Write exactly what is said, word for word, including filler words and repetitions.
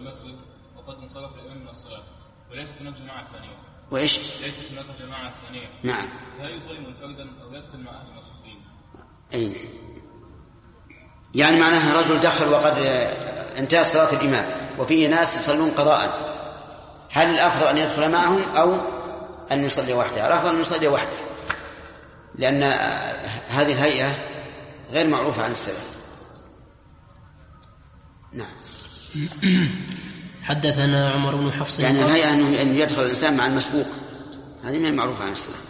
المسجد وقد انصرف الإمام من الصلاة وليست هناك جماعة ثانية. وإيش؟ ليست هناك جماعة ثانية. نعم. هل يصلي منفردا أو يدخل مع أهل المسجدين؟ أي يعني معناها رجل دخل وقد انتهى صلاة الإمام وفيه ناس يصلون قضاء، هل الأفضل أن يدخل معهم أو أن يصلي وحده؟ الأفضل أن يصلي وحده، لأن هذه الهيئة غير معروفة عن السلف. نعم. حدثنا عمر بن حفص يعني الهيئة أن يدخل الإنسان مع المسبوق، هذه ما هي معروفة عن السلف.